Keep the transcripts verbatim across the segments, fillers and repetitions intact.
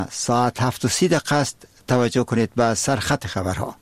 ساعت هفت و سی دقیقه است. توجه کنید به سرخط خبرها.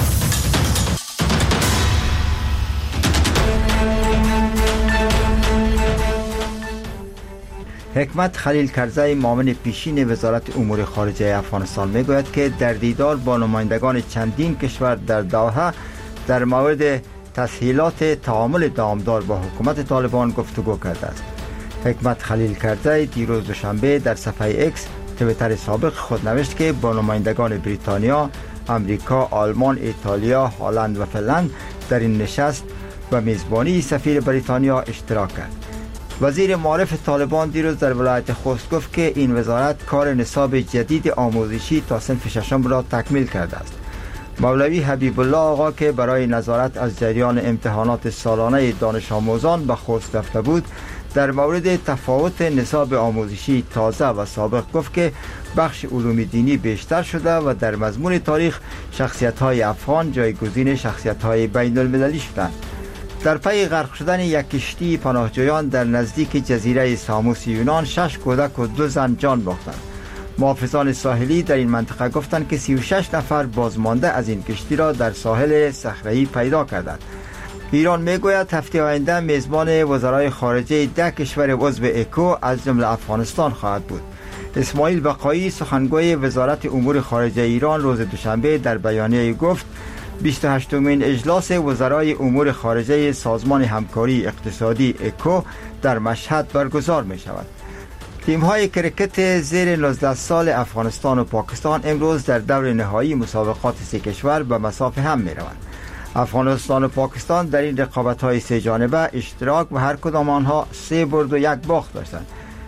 حکمت خلیل کرزی معاون پیشین وزارت امور خارجه افغانستان میگوید که در دیدار با نمایندگان چندین کشور در دوحه در مورد تسهیلات تعامل دامدار با حکومت طالبان گفتگو کرده است. حکمت خلیل کرزی دیروز دوشنبه در صفحه ایکس توییتر سابق خود نوشت که با نمایندگان بریتانیا، امریکا، آلمان، ایتالیا، هلند و فنلند در این نشست و میزبانی سفیر بریتانیا اشتراک کرد. وزیر معارف طالبان دیروز در ولایت خوست گفت که این وزارت کار نصاب جدید آموزشی تا صنف ششم را تکمیل کرده است. مولوی حبیب الله آقا که برای نظارت از جریان امتحانات سالانه دانش آموزان به خوست رفته بود، در مورد تفاوت نصاب آموزشی تازه و سابق گفت که بخش علوم دینی بیشتر شده و در مضمون تاریخ شخصیت‌های افغان جایگزین شخصیت‌های بین المللی شدند. در پی غرق شدن یک کشتی پناهجویان در نزدیک جزیره ساموس یونان شش کودک و دو زن جان باختند. محافظان ساحلی در این منطقه گفتند که سی و شش نفر بازمانده از این کشتی را در ساحل صخره‌ای پیدا کردند. ایران میگوید هفته آینده میزبان وزرای خارجه ده کشور عضو اکو از جمله افغانستان خواهد بود. اسماعیل بقایی سخنگوی وزارت امور خارجه ایران روز دوشنبه در بیانیه گفت بیست و هشتمین اجلاس وزرای امور خارجه سازمان همکاری اقتصادی اکو در مشهد برگزار می شود. تیم های کرکت زیر نوزده سال افغانستان و پاکستان امروز در دور نهایی مسابقات سه کشور به مسافه هم می روند. افغانستان و پاکستان در این رقابت های سه جانبه اشتراک و هر کدام آنها سه برد و یک باخت داشتند.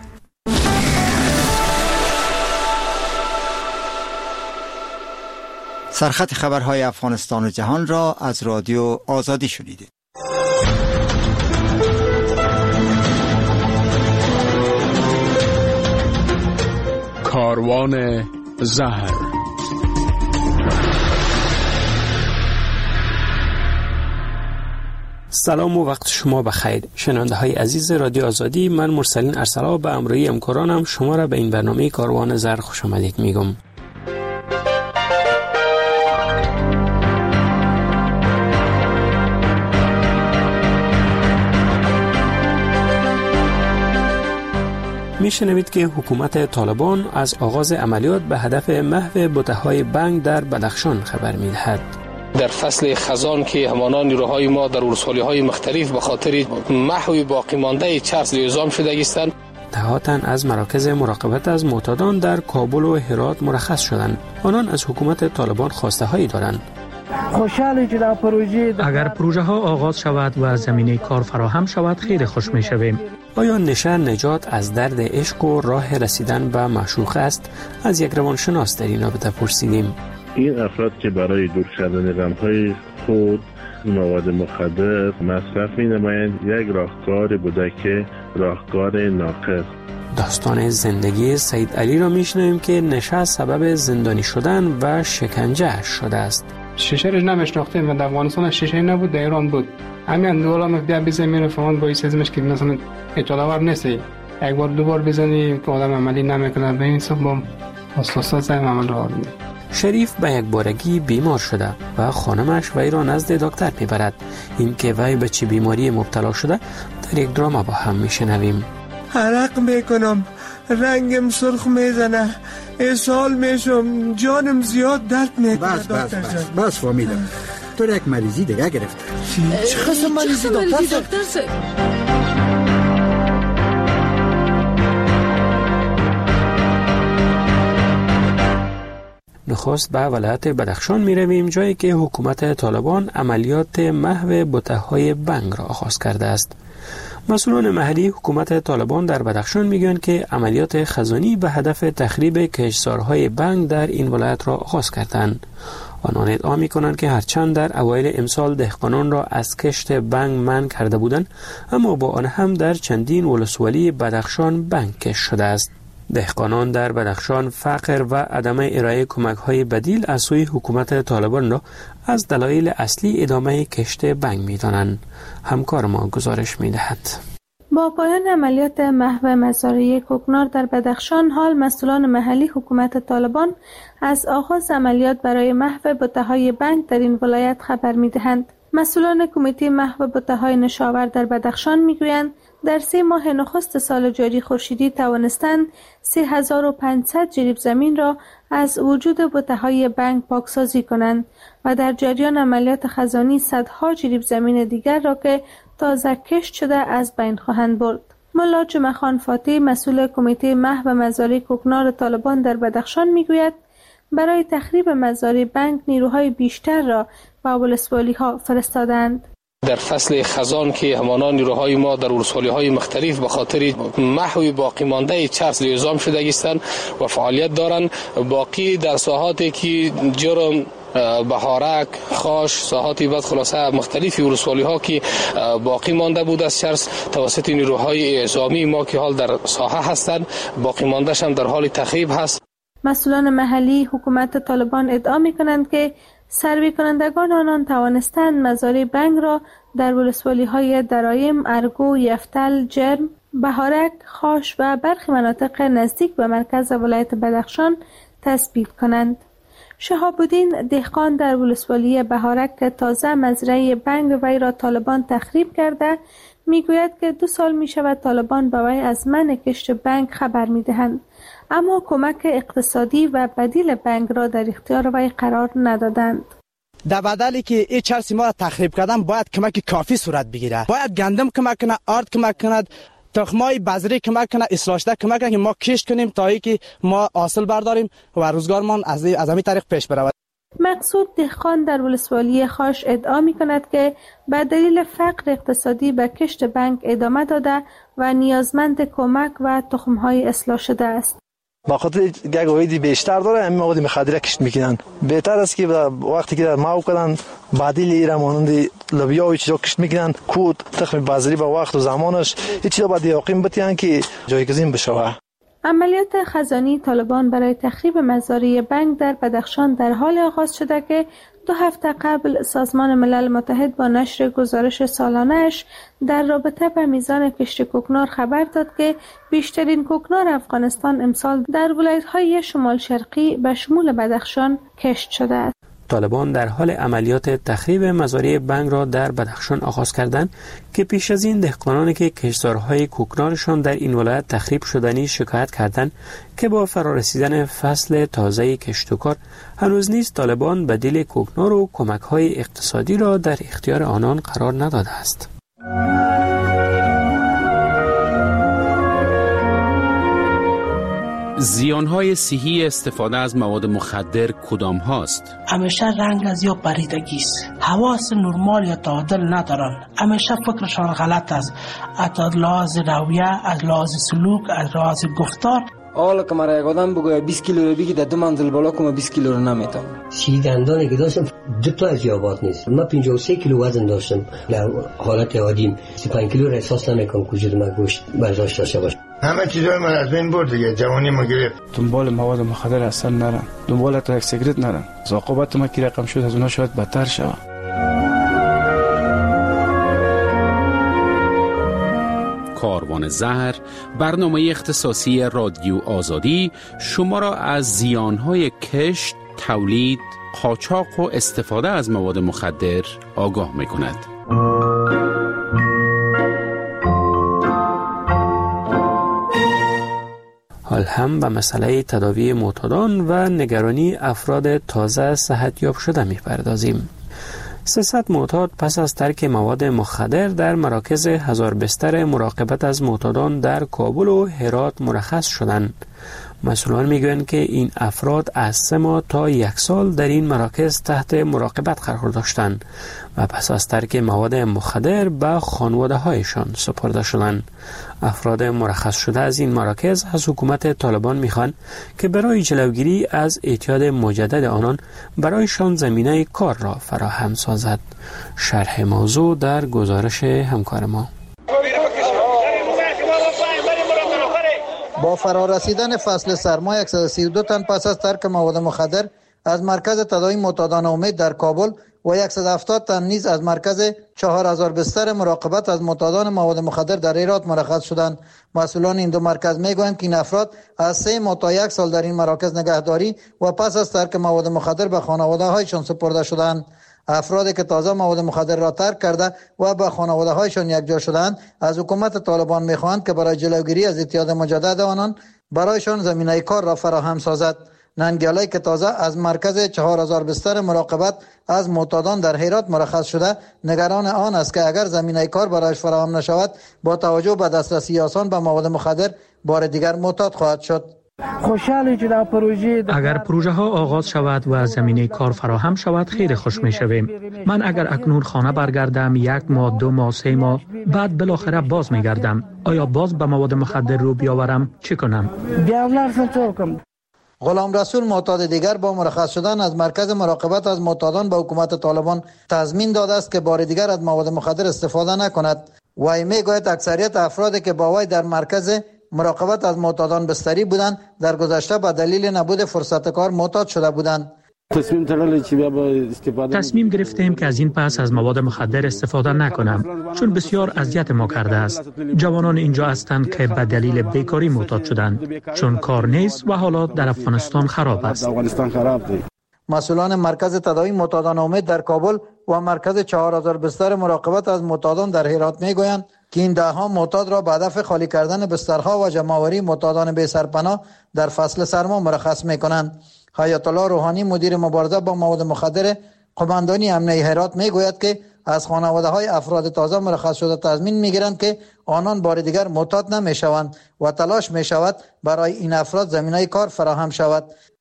سرخط خبرهای افغانستان و جهان را از رادیو آزادی شنیدید. کاروان زهر. سلام و وقت شما بخیر. شنونده های عزیز رادیو آزادی، من مرسلین ارسلا به همراهی همکارانم شما را به این برنامه کاروان زهر خوش آمدید میگم. میشنوید که حکومت طالبان از آغاز عملیات به هدف محو بته‌های بنگ در بدخشان خبر می‌دهد. در فصل خزان که همانان نیروهای ما در ولسوالی‌های مختلف به خاطر محو باقی مانده چرس اعزام شده هستند. دهاتن از مراکز مراقبت از معتادان در کابل و هرات مرخص شدند. آنان از حکومت طالبان خواسته هایی دارند. اگر پروژه ها آغاز شود و زمینه کار فراهم شود خیلی خوش می شویم. آیا نشه نجات از درد عشق و راه رسیدن به معشوق است؟ از یک روانشناس در این رابطه پرسیدیم. این افراد که برای دور کردن غم‌های خود مواد مخدر مصرف می‌نمایند یک راهکار بوده که راهکار ناقص. داستان زندگی سید علی را میشنویم که نشه سبب زندانی شدن و شکنجه شده است. شیشه رو نمیشناختیم و در افغانستان شیشه نبود، در ایران بود. همین دولا بیا بزنیم فهمون با سیزمش که مثلا اطلاعات نیست. یک بار دو بار بزنی که آدم عملی نمیکنه، به این سبب با اساسات زم عمل را می‌کنه. شریف به یک بارگی بیمار شده و خانمش وی را نزد دکتر میبرد. این که وی به چه بیماری مبتلا شده در یک دراما با هم میشنویم. عرق میکنم، رنگم سرخ میزنه، اسهال میشم، جانم زیاد درد میکنه. بس بس بس بس فهمیدم تو یک مریضی دیگه گرفته. چه قسم مریضی دکتر صاحب؟ نخست به ولایت بدخشان می رویم، جایی که حکومت طالبان عملیات محو بته‌های بنگ را آغاز کرده است. مسئولان محلی حکومت طالبان در بدخشان میگویند که عملیات خزانی به هدف تخریب کشتزارهای بنگ در این ولایت را آغاز کردند. آنان ادعا می‌کنند که هرچند در اوایل امسال دهقانان را از کشت بنگ منع کرده بودند، اما با آن هم در چندین ولسوالی بدخشان بنگ کشت شده است. دهقانان در بدخشان فقر و عدم ارائه کمک‌های بدیل از سوی حکومت طالبان را از دلایل اصلی ادامه کشت بنگ می‌دانند. همکار ما گزارش می‌دهد. با پایان عملیات محو مزارع کوکنار در بدخشان، حال مسئولان محلی حکومت طالبان از آغاز عملیات برای محو بته‌های بنگ در این ولایت خبر می‌دهند. مسئولان کمیته محو بته‌های نشاور در بدخشان می‌گویند در سه ماه نخست سال جاری خورشیدی توانستند سه هزار و پانصد جریب زمین را از وجود بته‌های بنگ پاکسازی کنند و در جریان عملیات خزانی صدها جریب زمین دیگر را که تازه کشت شده از بین خواهند برد. ملا جمعه خان فاتح، مسئول کمیته محو مزارع کوکنار طالبان در بدخشان میگوید برای تخریب مزارع بنگ نیروهای بیشتر را به ولسوالی‌ها فرستادند. در فصل خزان که همانان نیروهای ما در ولسوالی‌های مختلف به خاطر محو باقی مانده چرس اعزام شده هستند و فعالیت دارند. باقی در ساحاتی که جرم، بهارک، خاش، ساحاتی بعد خلاصه مختلفی ولسوالی‌ها که باقی مانده بود از چرس توسط نیروهای اعزامی ما که حال در ساحه هستند، باقی مانده‌اش هم در حال تخریب هست. مسئولان محلی حکومت طالبان ادعا می‌کنند که سروی کنندگان آنان توانستند مزارع بنگ را در ولسوالی‌های درایم، ارگو، یفتل، جرم، بهارک، خاش و برخی مناطق نزدیک به مرکز ولایت بدخشان تثبیت کنند. شهاب الدین دهقان در ولسوالی بهارک که تازه مزرعه بنگ وی را طالبان تخریب کرده میگوید که دو سال می شود طالبان به وی از منع کشت بنگ خبر می دهند، اما کمک اقتصادی و بدیل بنگ را در اختیار وی قرار ندادند. در بدلی که این چرس ما را تخریب کردن باید کمک کافی صورت بگیره. باید گندم کمک کنه، آرد کمک کند، تخمای بذری کمک کنه، اصلاح شده کمک کنه که ما کشت کنیم تا اینکه ما حاصل برداریم و روزگارمان از از همین طریق پیش برود. مقصود دهقان در ولسوالی خاش ادعا می کند که به دلیل فقر اقتصادی به کشت بنگ ادامه داده و نیازمند کمک و تخمهای اصلاح شده است. با خاطر یک عاید بیشتر داره همین مواد مخدره کشت میکنن. بهتر است که وقتی که ماو کردن بدیل ایران مانند لوبیا و چیزا کشت میکنن، کود، تخم بذری با وقت و زمانش هیچ چیزا باید یقین بتیان که جایگزین بشه. عملیات خزانی طالبان برای تخریب مزارع بنگ در بدخشان در حال آغاز شده که دو هفته قبل سازمان ملل متحد با نشر گزارش سالانه‌اش در رابطه با میزان کشت کوکنار خبر داد که بیشترین کوکنار افغانستان امسال در ولایت‌های شمال شرقی به شمول بدخشان کشت شده است. طالبان در حال عملیات تخریب مزارع بنگ را در بدخشان آغاز کردند که پیش از این دهقانانی که کشتزارهای کوکنارشان در این ولایت تخریب شدنی شکایت کردند که با فرارسیدن فصل تازه کشت و کار هنوز نیز طالبان بدیل کوکنار و کمک‌های اقتصادی را در اختیار آنان قرار نداده است. زیانهای صحی استفاده از مواد مخدر کدام هاست؟ همیشه رنگ از یا پریدگی است. حواس نرمال یا تعادل ندارن. همیشه فکرشان غلط است. از لحاظ رویه، از لحاظ سلوک، از لحاظ گفتار. حالا که مرا یک آدم بگوید بیست کیلو رو بگی در دو منزل بالا کنم بیست کیلو رو نمیتونم. سی دندانی که داشتم دو تا از یابات نیست. من پنجاه و سه کیلو وزن داشتم. در حالت عادیم سی و پنج کیلو را احساس نمیکنم که وجود من گوشت برداشت داشته باشه. همه چیزای من از بین برد دیگه، جوانی ما گرفت. دنبال مواد مخدر اصلا نرم، دنبال تا یک سیگرت نرم. عاقبت ما که رقم شد از اونها شاید بدتر شود. کاروان زهر، برنامه اختصاصی رادیو آزادی شما را از زیانهای کشت، تولید، قاچاق و استفاده از مواد مخدر آگاه می‌کند. حال هم به مسئله تداوی معتادان و نگرانی افراد تازه صحتیاب شده می‌پردازیم. سیصد معتاد پس از ترک مواد مخدر در مراکز هزار بستر مراقبت از معتادان در کابل و هرات مرخص شدند. مسئولان میگویند که این افراد از سه ماه تا یک سال در این مراکز تحت مراقبت قرار داشتند و پس از ترک مواد مخدر به خانواده هایشان سپرده شدند. افراد مرخص شده از این مراکز از حکومت طالبان میخوان که برای جلوگیری از اعتیاد مجدد آنان برایشان زمینه کار را فراهم سازد. شرح موضوع در گزارش همکار ما. با فرارسیدن فصل سرما صد و سی و دو تن پس از ترک مواد مخدر از مرکز تداوی معتادان امید در کابل و صد و هفتاد تن نیز از مرکز چهار هزار بستر مراقبت از معتادان مواد مخدر در هرات مرخص شدند. مسئولان این دو مرکز میگویند که این افراد از سه ماه تا یک سال در این مراکز نگهداری و پس از ترک مواد مخدر به خانواده هایشان سپرده شدند. افرادی که تازه مواد مخدر را ترک کرده و به خانواده هایشان یکجا شدند از حکومت طالبان میخواهند که برای جلوگیری از اعتیاد مجدد آنان برایشان زمینه کار را فراهم سازد. ننگیالی که تازه از مرکز چهار هزار بستر مراقبت از معتادان در هرات مرخص شده نگران آن است که اگر زمینه کار برایش فراهم نشود با توجه به دسترسی آسان به مواد مخدر بار دیگر معتاد خواهد شد. خوشحالی که در پروژه اگر پروژه ها آغاز شود و زمینه کار فراهم شود خیلی خوش می شویم. من اگر اکنون خانه برگردم یک ماه دو ماه سه ماه بعد بالاخره باز می گردم، آیا باز به مواد مخدر رو بیاورم چی کنم؟ غلام رسول معتاد دیگر با مرخص شدن از مرکز مراقبت از معتادان به حکومت طالبان تضمین داده است که بار دیگر از مواد مخدر استفاده نکند. وی میگوید اکثریت افرادی که با وی در مرکز مراقبت از معتادان بستری بودند در گذشته به دلیل نبود فرصت کار معتاد شده بودند. تصمیم گرفتیم که از این پس از مواد مخدر استفاده نکنم چون بسیار اذیت ما کرده است. جوانان اینجا هستند که به دلیل بیکاری معتاد شدند چون کار نیست و حالات در افغانستان خراب است. مسئولان مرکز تداوی معتادان امید در کابل و مرکز چهار هزار بستر مراقبت از معتادان در هرات میگویند که این ده ها معتاد را به هدف خالی کردن بسترها و جمع‌آوری معتادان بی سرپناه در فصل سرما مرخص میکنند. حیات الله روحانی مدیر مبارزه با مواد مخدر قماندانی امنیه هرات میگوید که از خانواده های افراد تازه مرخص شده تضمین میگیرند که آنان بار دیگر معتاد نمیشوند و تلاش میشود برای این افراد زمینه کار فراهم شود.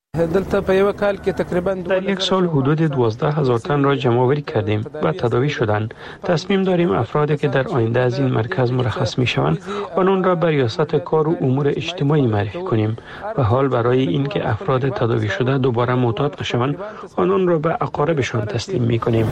در یک سال حدود دوازده هزار تن را جمع آوری کردیم و تداوی شدند. تصمیم داریم افرادی که در آینده از این مرکز مرخص می شوند آنان را به ریاست کار و امور اجتماعی معرفی کنیم و حال برای اینکه افراد تداوی شده دوباره معتاد نشوند آنان را به اقاربشان تسلیم می کنیم.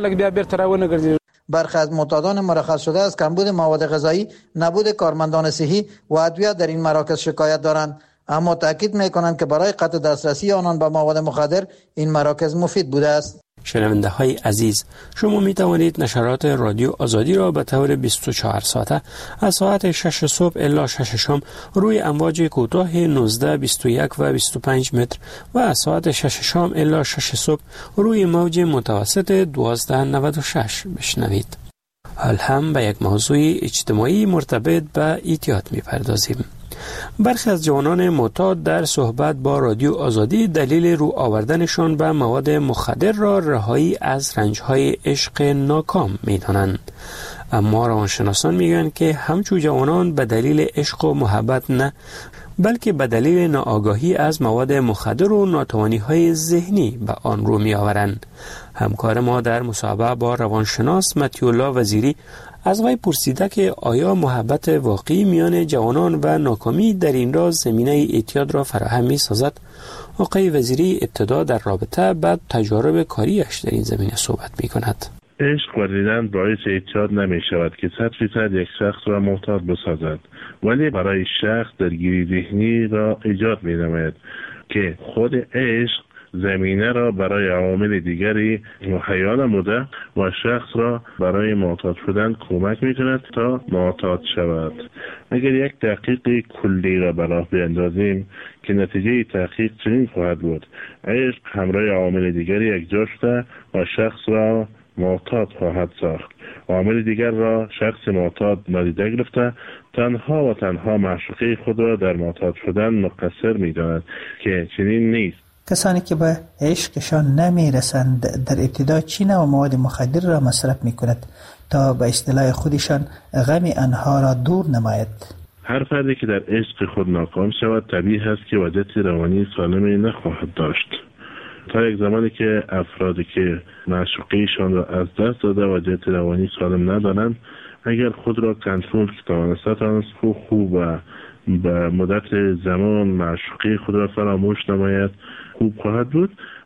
برخی از معتادان مرخص شده از کمبود مواد غذایی، نبود کارمندان صحی و ادویه در این مراکز شکایت دارند، اما تاکید میکنند که برای قطع دسترسی آنان به مواد مخدر این مراکز مفید بوده است. شنونده های عزیز، شما می توانید نشرات رادیو آزادی را به طور بیست و چهار ساعته از ساعت شش صبح الی شش شام روی امواج کوتاه نوزده، بیست و یک و بیست و پنج متر و از ساعت شش شام الی شش صبح روی موج متوسط دوازده و نود و شش بشنوید. حال هم به یک موضوع اجتماعی مرتبط به اعتیاد می پردازیم. برخی از جوانان معتاد در صحبت با رادیو آزادی دلیل رو آوردنشان به مواد مخدر را رهایی از رنجهای عشق ناکام می‌دانند. اما روانشناسان میگن که همچون جوانان به دلیل عشق و محبت نه، بلکه به دلیل ناآگاهی از مواد مخدر و ناتوانی‌های ذهنی به آن رو می‌آورند. همکار ما در مصاحبه با روانشناس متی‌الله وزیری از وی پرسیده که آیا محبت واقعی میان جوانان و ناکامی در این راز زمینه اعتیاد را فراهم می سازد؟ آقای وزیری ابتدا در رابطه بعد تجارب کاریش در این زمینه صحبت می کند. عشق ورزیدن باعث اعتیاد نمی شود که صد فیصد یک شخص را معتاد بسازد، ولی برای شخص درگیری ذهنی را ایجاد می نماید که خود عشق زمینه را برای عوامل دیگری مهیا نموده و شخص را برای معتاد شدن کمک می‌کند تا معتاد شود. اگر یک تحقیق کلی را به راه بیندازیم که نتیجه تحقیق چنین خواهد بود: عشق همراه عوامل دیگری یکجا شده و شخص را معتاد خواهد ساخت. عوامل دیگر را شخص معتاد نادیده گرفته تنها و تنها معشوقه خود را در معتاد شدن مقصر می‌داند که چنین نیست. کسانی که به عشقشان نمیرسند در ابتدا چی نوع مواد مخدر را مصرف میکند تا به اصطلاح خودشان غم آنها را دور نماید؟ هر فردی که در عشق خود ناکام شود طبیعی است که وضعیت روانی سالمی نخواهد داشت. تا یک زمانی که افرادی که معشوقه‌شان را از دست داده وضعیت روانی سالم ندارند، اگر خود را کنترل توانستند خوب خوب و به مدت زمان معشوقه خود را فراموش نماید خوب خواهد بود.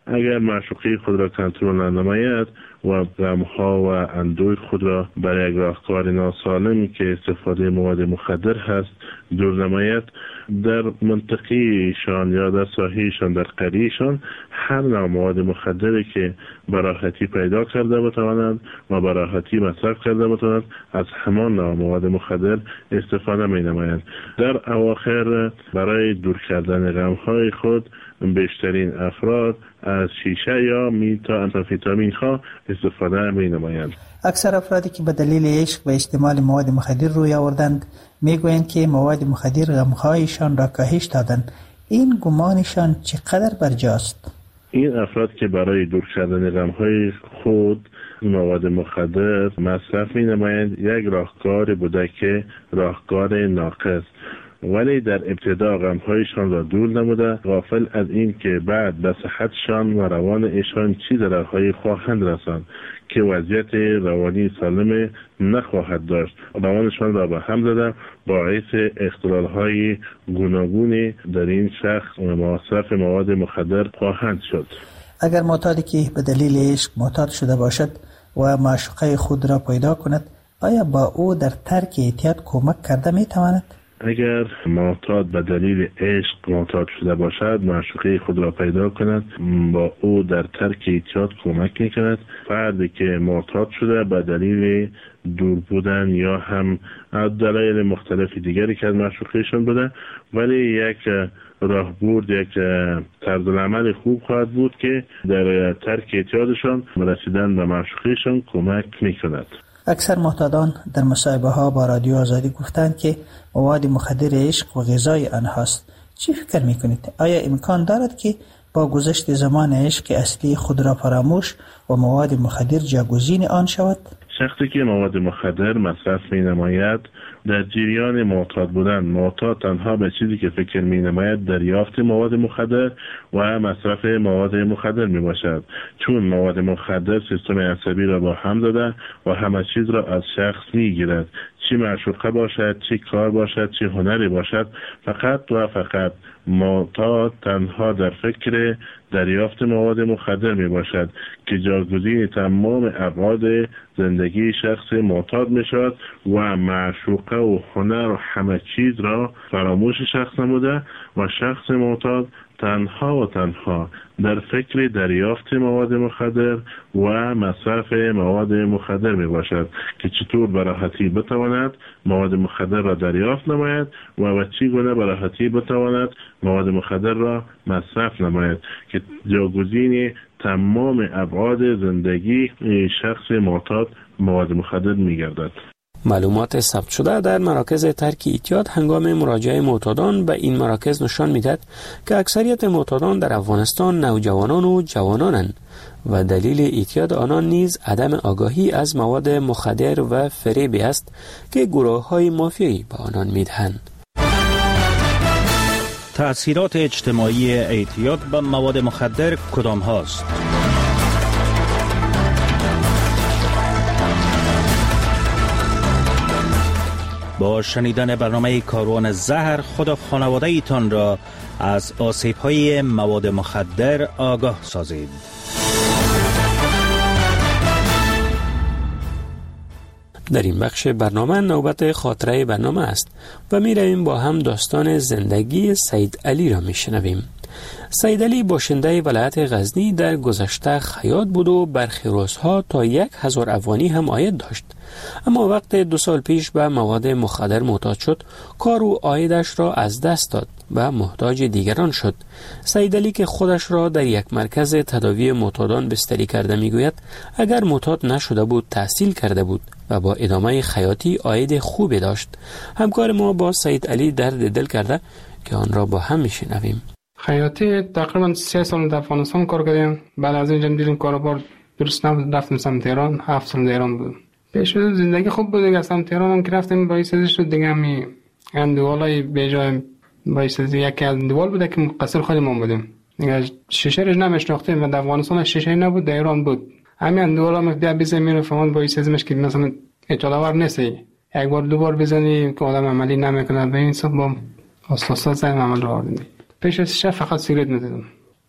اگر معشوقه خود را کنترل ننماید و غمها و اندوه خود را برای یک راهکار ناسالمی که استفاده مواد مخدر هست دور نماید، در منطقه ایشان یا در ساحه ایشان، در قریه ایشان، هر نوع مواد مخدری که براحتی پیدا کرده بتوانند و براحتی مصرف کرده بتوانند از همان نوع مواد مخدر استفاده می نمایند. در اواخر برای دور کردن غمهای خود بیشترین افراد از شیشه یا میتا آمفتامین ها استفاده می نمایند. اکثر افرادی که به دلیل عشق به استعمال مواد مخدر روی آوردند میگویند که مواد مخدر غمهایشان را کاهش دادند. این گمانشان چقدر برجاست؟ این افراد که برای دور کردن غمهای خود مواد مخدر مصرف می نمایند یک راهکار بوده که راهکار ناقص، ولی در ابتدا غمهایشان را دور نموده، غافل از این که بعد به صحتشان و روان ایشان چی ضررهایی خواهند رساند که وضعیت روانی سالم نخواهد داشت. روانشان را به هم زده باعث اختلالهای گوناگونی در این شخص مصرف مواد مخدر خواهند شد. اگر معتادی که به دلیل عشق معتاد شده باشد و معشوقه خود را پیدا کند، آیا با او در ترک اعتیاد کمک کرده می تواند؟ اگر معتاد به دلیل عشق معتاد شده باشد، معشوقه خود را پیدا کند، با او در ترک اعتیاد کمک می کند. فردی که معتاد شده به دلیل دور بودن یا هم دلایل مختلف دیگری که از معشوقهشان بوده، ولی یک راهبرد، یک طرز العمل خوب خواهد بود که در ترک اعتیادشان رسیدن به معشوقهشان کمک می کند. اکثر معتادان در مصاحبه ها با رادیو آزادی گفتند که مواد مخدر عشق و غذای آنهاست. چی فکر میکنید؟ آیا امکان دارد که با گذشت زمان عشق اصلی خود را فراموش و مواد مخدر جاگزین آن شود؟ شخصی که مواد مخدر مصرف می نماید در جریان معتاد بودن، معتاد تنها به چیزی که فکر می نماید دریافت مواد مخدر و مصرف مواد مخدر می باشد، چون مواد مخدر سیستم عصبی را با هم زده و همه چیز را از شخص می گیرد، چی معشوقه باشد، چی کار باشد، چی هنری باشد. فقط و فقط معتاد تنها در فکر دریافت مواد مخدر می باشد که جاگزین تمام ابعاد زندگی شخص معتاد می شود و معشوقه و هنر و همه چیز را فراموش شخص نموده و شخص معتاد تنها و تنها در فکر دریافت مواد مخدر و مصرف مواد مخدر می باشد که چطور به راحتی بتواند مواد مخدر را دریافت نماید و به چی گونه به راحتی بتواند مواد مخدر را مصرف نماید که جاگزین تمام ابعاد زندگی شخص معتاد مواد مخدر می گردد. معلومات ثبت شده در مراکز ترک اعتیاد هنگام مراجعه معتادان به این مراکز نشان می‌دهد که اکثریت معتادان در افغانستان نوجوانان و جوانانند و دلیل اعتیاد آنان نیز عدم آگاهی از مواد مخدر و فریب است که گروه‌های مافیایی به آنان می‌دهند. تأثیرات اجتماعی اعتیاد به مواد مخدر کدام هاست؟ با شنیدن برنامه کاروان زهر خود و خانواده ایتان را از آسیب‌های مواد مخدر آگاه سازید. در این بخش برنامه نوبت خاطره برنامه است و می رویم با هم داستان زندگی سید علی را می شنویم. سید علی باشنده ولایت غزنی در گذشته خیاط بود و برخی روزها تا یک هزار افغانی هم عاید داشت، اما وقت دو سال پیش به مواد مخدر معتاد شد کار و عایدش را از دست داد و محتاج دیگران شد. سید علی که خودش را در یک مرکز تداوی معتادان بستری کرده میگوید اگر معتاد نشده بود تحصیل کرده بود و با ادامه خیاطی عاید خوبی داشت. همکار ما با سید علی درد دل کرده که آن را با هم میشنویم. خیاطی تقریبا سه سال در افغانستان کار کردیم. بعد از اینجا دیدیم کاروبار درست نبود، رفتیم سمت ایران. هفت سال در ایران بودم. پیش زندگی خوب بود دیگه. سمت ایران هم که رفتیم باعث شد دیگه همی اندوالای بیجای باعث یکی از اندوال بوده که مقصر خودمون بودیم دیگه. شیشه رو نمیشناختیم و در افغانستان شیشه نبود، در ایران بود. همین اندوال هم ده بیزه میره فهمون باعث ازمش که مثلا اطلاعات نیستی، یک بار دو بار بزنی که آدم عملی نمیکنه. به این حساب با استاد زدم عمل رو آوردیم. پیش از شش فقط سیگرت می‌زدم.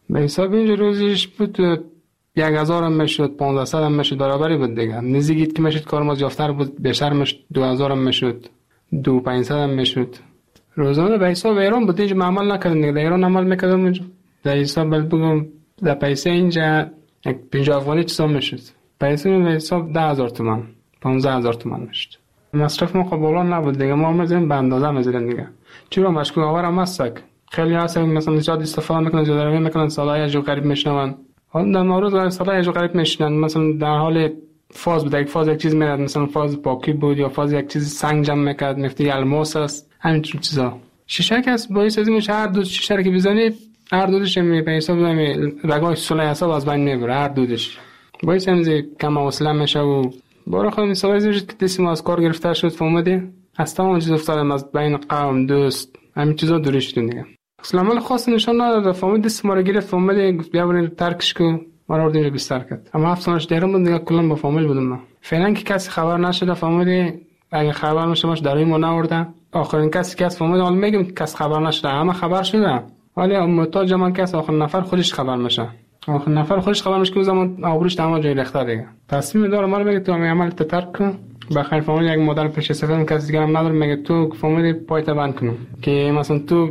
به حساب اینجا روزش بود یک هزار هم میشد، پانزده هم میشد، برابری بود دیگه. نزدیک که میشد کارمز یافتر بود، بیشتر میشد، دو هزار هم میشد، دو پنجصد هم میشد. روزانه به حساب ایران بود، اینجا عمل نکردن دیگه. در ایران عمل میکردم اینجا. در حساب بل بگم در پیسه اینجا یک پنجاه افغانی چیزا میشد. پیسه به حساب ده هزار تومان، پانزده هزار تومان میشد. مصرف ما قبولا نبود دیگه. ما میزنیم به اندازه میزنیم دیگه. چرا مشکوک آور هم هستک. خیلی هستن مثلا زیاد استفاده میکنن، زیاد روی میکنن، صدای جو غریب میشنون. حالا در مورد صدای جو غریب میشنن، مثلا در حال فاز بود، یک فاز یک چیز میاد، مثلا فاز پاکی بود یا فاز یک چیز سنگ جمع میکرد، نفتی الماس است، همین چیزا. شیشه کس باعث از اینکه هر دو شیشه رو که بزنید هر دودش می به حساب می رگای سوله حساب از بین میبره، هر دودش باعث همین کم حوصله میشه و بارا خود مثلا از که دستم از کار گرفته شد، فهمیدی از تمام چیز افتادم، از بین قوم دوست همین چیزا دوری شدیم دیگه. اصلا عمل خاص نشان نداد، فهمید دست ما رو گرفت، فهمید گفت بیا بریم ترکش کو، ما رو آوردیم بستر کرد. اما هفت سالش دیرم بود دیگه، کلا با فامیل بودم من. فعلا که کسی خبر نشده، فهمیدی اگه خبر نشه باش در این ما نورده. آخرین کسی که از فهمید حال میگم کس خبر نشده، اما خبر شده. ولی محتاج من کس آخر نفر خودش خبر میشه. آخر نفر خودش خبر میشه که زمان آبروش تمام جای ریخته دیگه. تصمیم داره ما رو میگه تو عمل ترک کن. بخیر فهمید یک مدل پیش سفر کسی دیگه هم نداره، میگه تو فهمید پایت بند کنم که مثلا تو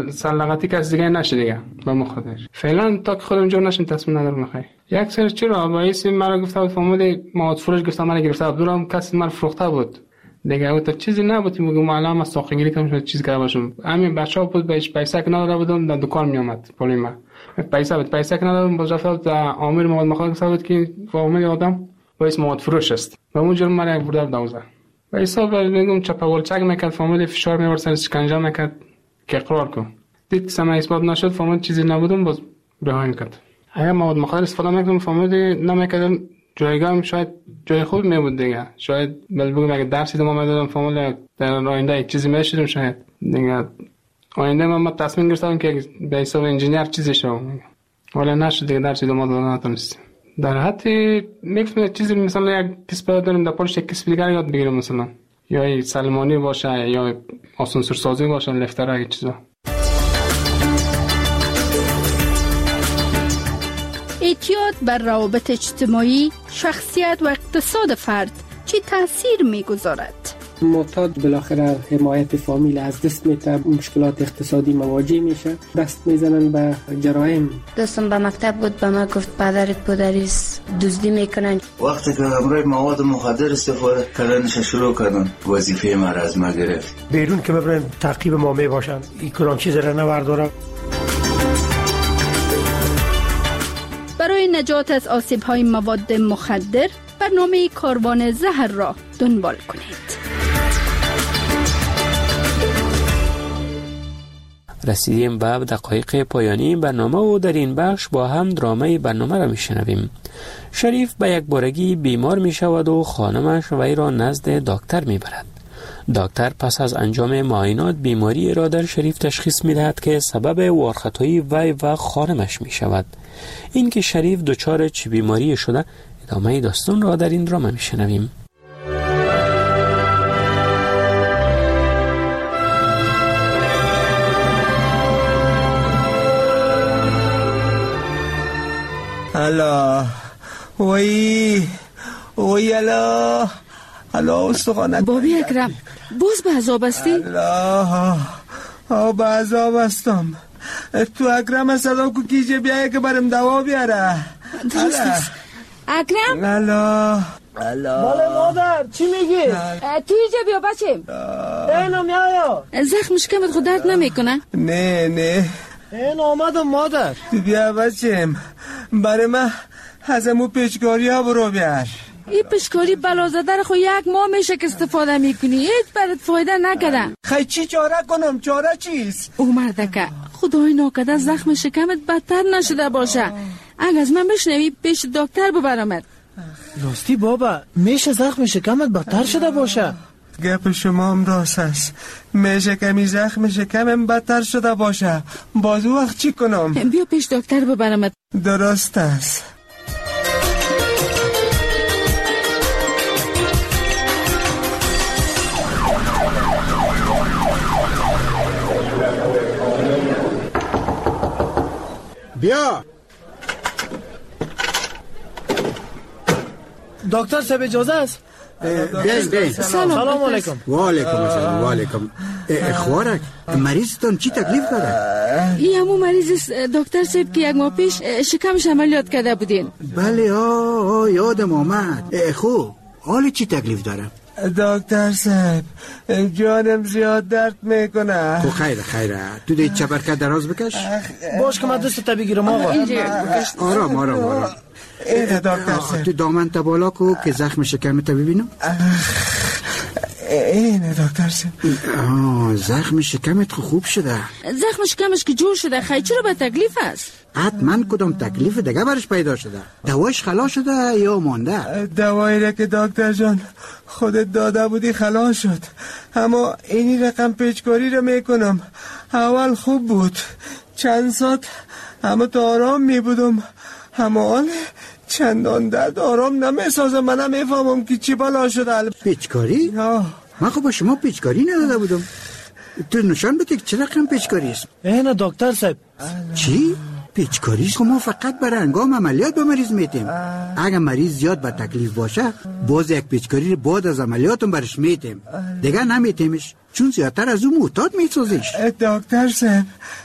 سلغتی کسی دیگه نشه دیگه با مخاطرش. فعلا تا که خودم جور نشم تصمیم ندارم بخیر. یک سر چرا باعث مرا گفته بود فهمید مواد فروش گفتم من گرفته بود، دورم کسی من فروخته بود دیگه. او تا چیزی نبود که میگم معلم از ساختگیری کم شد چیز کرده باشم. همین بچه‌ها بود بهش پیسه که نداده بودم، در دکان میومد پولی ما پیسه بود، پیسه که ندادم باز رفت در عامل مواد مخالف گفته بود که فهمید آدم باعث مواد فروش است و اون جرم مرا برده دوزه. و حساب میگم چپاول چک میکرد، فهمید فشار میورد سر شکنجه میکرد که اقرار کن. دید که سمع اثبات نشد، فهمید چیزی نبودم، باز رهایی کرد. اگه مواد مخدر استفاده میکردم فهمید نمیکردم، جایگاهم شاید جای خوب میبود دیگه. شاید بل بگم اگه درسی دادم میدادم فهمید در آینده یک چیزی میشدم، شاید دیگه آینده من تصمیم گرفتم که به حساب انجینیر چیزی شوم، ولی نشد دیگه. درسی دادم نتونستم. در حتی میگم چیزی مثلا یک کسب داریم در پولش یک کسب دیگر یاد بگیرم، مثلا یا سلمانی باشه یا آسانسور سازی باشه، لفتر یک چیزا. اعتیاد بر روابط اجتماعی، شخصیت و اقتصاد فرد چه تاثیر میگذارد؟ معتاد بالاخره حمایت فامیل از دست میده، مشکلات اقتصادی مواجه میشه، دست میزنن به جرایم. دوستم به مکتب بود، به ما گفت پدرت پدریس دزدی میکنن. وقتی که امروز مواد مخدر استفاده کردنش شروع کردن، وظیفه ما را از ما گرفت. بیرون که ببرن تعقیب ما می باشن، این کلام چیز را نوردارم. برای نجات از آسیب‌های مواد مخدر برنامه کاروان زهر را دنبال کنید. رسیدیم به دقایق پایانی برنامه و در این بخش با هم درامه برنامه را میشنویم. شریف به یک بارگی بیمار می شود و خانمش وی را نزد دکتر می برد. دکتر پس از انجام معاینات بیماری را در شریف تشخیص می دهد که سبب وارخطایی وی و خانمش می شود. این که شریف دچار چه بیماری شده، ادامه داستان را در این درامه می شنویم. الله وای وای الله الله استخوانت بابی اکرم باز به عذاب هستی؟ الله آه به عذاب هستم. تو اکرم صدا کو کیجه بیایه که برم دوا بیاره. درست است اکرم؟ الله الله بله مادر چی میگی؟ تو اینجا بیا بچیم. اینو میایا زخمش کمت خود درد نمیکنه؟ نه نه این آمدم مادر. بیا بچیم برای من از امو پیچکاری ها برو بیار. این پیچکاری بلازده رو خو یک ماه میشه که استفاده میکنی، هیچ برات فایده نکرده. خیلی چی چاره کنم؟ چاره چیست؟ او مردکه خدای ناکده زخم شکمت بدتر نشده باشه. اگه از من بشنوی پیش دکتر ببرمت. راستی بابا میشه زخم شکمت بدتر شده باشه؟ گپ شما هم راست است، میشه کمی زخم شکمم بدتر شده باشه، بازو وقت چی کنم؟ بیا پیش دکتر ببرمت. درست است. بیا. دکتر صاحب اجازه است؟ بیاین بیاین. سلام علیکم. و علیکم السلام. و علیکم. خوارک مریضتان چی تکلیف داره؟ این همون مریض است دکتر صاحب که یک ماه پیش شکمش عملیات کرده بودین. بله آه یادم آمد. خوب حال چی تکلیف داره؟ دکتر صاحب جانم زیاد درد میکنه. خب خیره خیره. تو دیگه چپرکت دراز بکش. باش که من دستت بگیرم آقا. آرام آرام آرام. اینه دکتر صاحب. تو دامن تا بالا کو که زخم شکمت ببینم. اینه دکتر صاحب. آه زخم شکمت خوب شده. زخم شکمش که جور شده خیلی چرا به تکلیف است؟ حتما کدام تکلیف دیگه برش پیدا شده؟ دوایش خلاص شده یا مانده؟ دوایی را که دکتر جان خودت داده بودی خلاص شد، اما اینی رقم پیچکاری را میکنم. اول خوب بود چند ساعت اما تا آرام میبودم، اما حال چندان درد آرام نمیسازم. من نمیفهمم که چی بلا شده. پیچکاری؟ من خب با شما پیچکاری نداده بودم. تو نشان بده که چه رقم پیچکاری است؟ اینه دکتر صاحب. چی؟ پیچکاری است؟ ما فقط برای انجام عملیات به مریض میتیم. اگر مریض زیاد با تکلیف باشه باز یک پیچکاری بعد از عملیاتم برش میتیم، دیگه نمیتیمش چون زیادتر از اون معتاد میسازیش. دکتر صاحب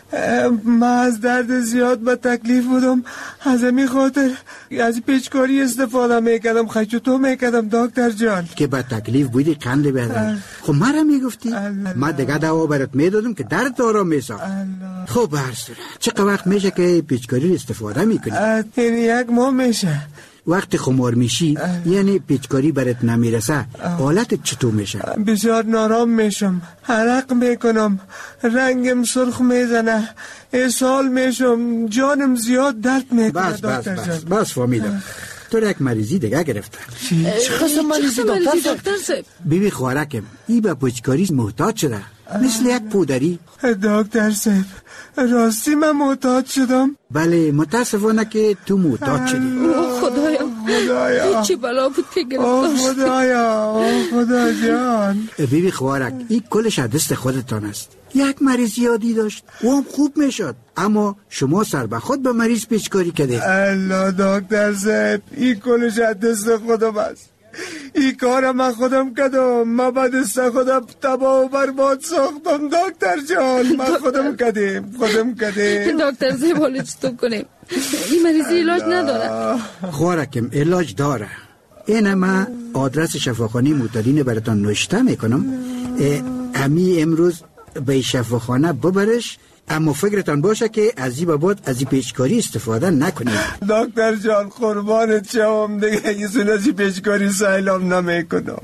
من از درد زیاد با تکلیف بودم، از همین خاطر از پیچکاری استفاده میکردم. خیلی تو میکردم دکتر جان که با تکلیف بودی قند بیادر. خب مرا میگفتی من دیگه دوا برات میدادم که درد آرام میسا. خب برسونه چقدر وقت میشه که پیچکاری استفاده میکنی؟ این یک ماه میشه. وقتی خمار میشی یعنی پیچکاری برات نمیرسه حالت چطور میشه؟ بسیار نارام میشم، عرق میکنم، رنگم سرخ میزنه، اسهال میشم، جانم زیاد درد میکنه. بس بس بس بس فهمیدم. تو یک مریضی دیگه گرفته. چه قسم مریضی دکتر صاحب؟ بیبی خوارکم ای به پیچکاری محتاج شده مثل یک پودری. دکتر صاحب راستی من محتاج شدم؟ بله متاسفانه که تو محتاج شدی. خدایا خدایا چی بلا بود که گرفتار آه خدایا آه خدا جان. بیبی خوارک این کلش دست خودتان است. یک مریض یادی داشت و هم خوب میشد، اما شما سر به خود به مریض پیچکاری کرده. الله دکتر صاحب این کلش دست خودم است. این کار من خودم کردم. من با دست خودم تباه و برباد ساختم دکتر جان. من خودم کردم خودم کردم. دکتر صاحب حالا چطور کنیم؟ این مریضی علاج نداره؟ خوارکم علاج داره. این من آدرس شفاخانه معتادین براتان نوشته میکنم. امی امروز به شفاخانه ببرش، اما فکرتان باشه که از این بعد از این پیچکاری استفاده نکنید. دکتر جان قربانت شوم دیگه ایسون از این پیچکاری سایلام نمیکنم.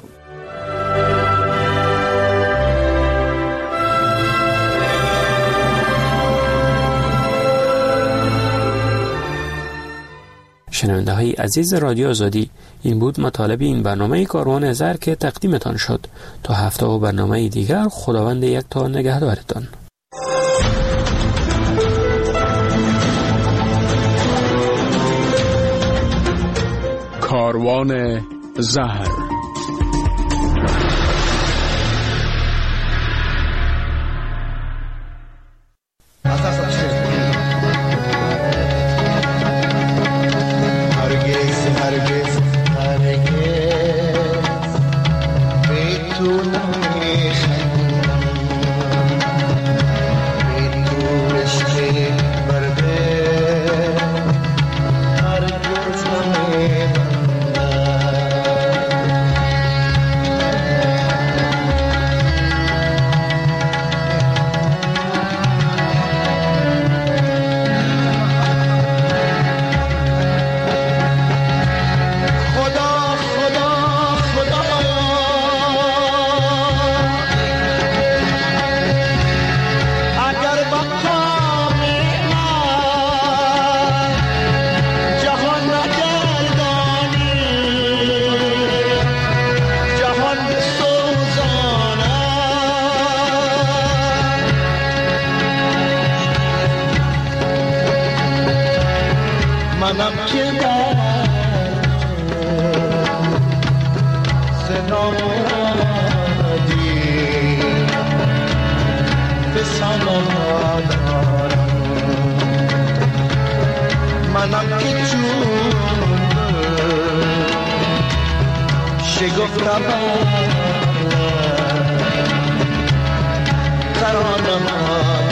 شنونده های عزیز رادیو آزادی، این بود مطالب این برنامه کاروان زر که تقدیمتان شد. تا هفته و برنامه دیگر خداوند یک تا نگهدارتان. کاروان زهر. گفتم ترانه ها